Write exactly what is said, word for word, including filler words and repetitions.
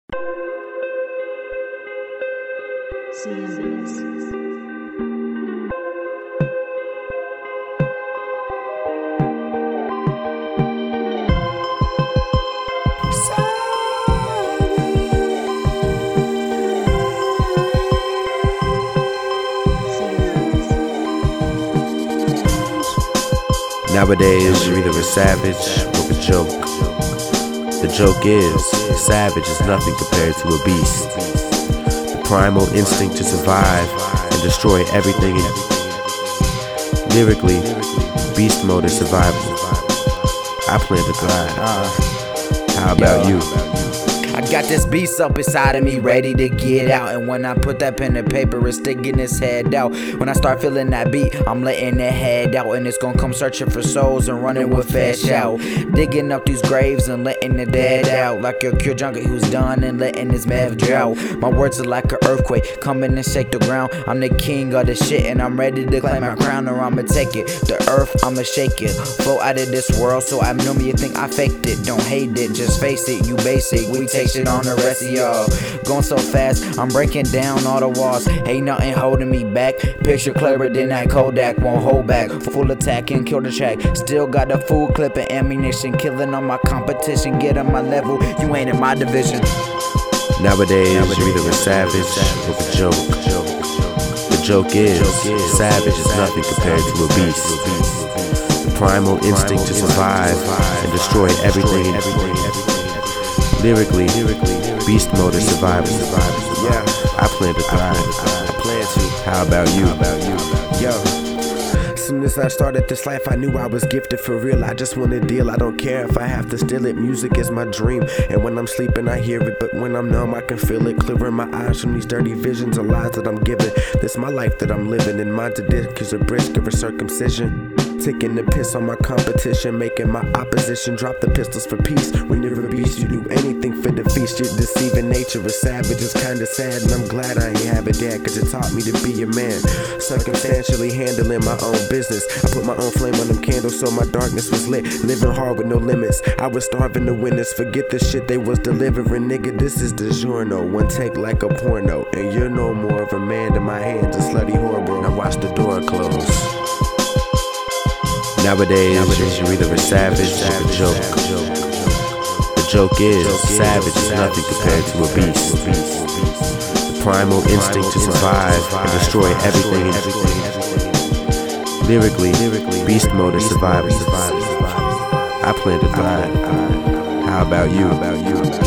C M B S. Nowadays, you're either a savage or a joke. The joke is, savage is nothing compared to a beast. The primal instinct to survive and destroy everything in lyrically, beast mode is survival. I plan to thrive. How about you? I got this beast up inside of me ready to get out, and when I put that pen to paper, it's sticking its head out. When I start feeling that beat, I'm letting it head out, and it's gonna come searching for souls and running with fast shout, digging up these graves and letting the dead out, like a cure junkie who's done and letting his meth drought. My words are like an earthquake, coming and shake the ground. I'm the king of the shit, and I'm ready to claim my crown, or I'ma take it. The earth, I'ma shake it, flow out of this world, so abnormal you think I faked it. Don't hate it, just face it, you basic. We take shit on the rest of y'all. Going so fast, I'm breaking down all the walls. Ain't nothing holding me back. Picture clearer than that Kodak, won't hold back. Full attack and kill the track. Still got a full clip of ammunition, killing on my competition. Get on my level, you ain't in my division. Nowadays, you're either a savage or a joke. The joke is, savage is nothing compared to a beast. The primal instinct to survive and destroy everything in lyrically, beast mode is survival. Yeah, I plan to thrive. I plan to. How about you? How about you? Yo. As soon as I started this life, I knew I was gifted for real. I just want to deal. I don't care if I have to steal it. Music is my dream, and when I'm sleeping, I hear it. But when I'm numb, I can feel it. Clearing my eyes from these dirty visions of lies that I'm given. This my life that I'm living, and mine's a dick is a brisk of a circumcision. Taking the piss on my competition, making my opposition drop the pistols for peace. When you're a beast, you do anything for the feast. You're deceiving nature, a savage is kinda sad, and I'm glad I ain't have a dad, cause it taught me to be a man. Circumstantially handling my own business. I put my own flame on them candles so my darkness was lit. Living hard with no limits. I was starving to witness. Forget the shit they was delivering, nigga. This is DiGiorno. One take like a porno, and you're no more of a man to my hands, a slutty whore, bro. Now watch the door close. Nowadays, you're either a savage or a joke. The joke is, savage is nothing compared to a beast. The primal instinct to survive and destroy everything in lyrically, beast mode is survival. I plan to thrive. How about you?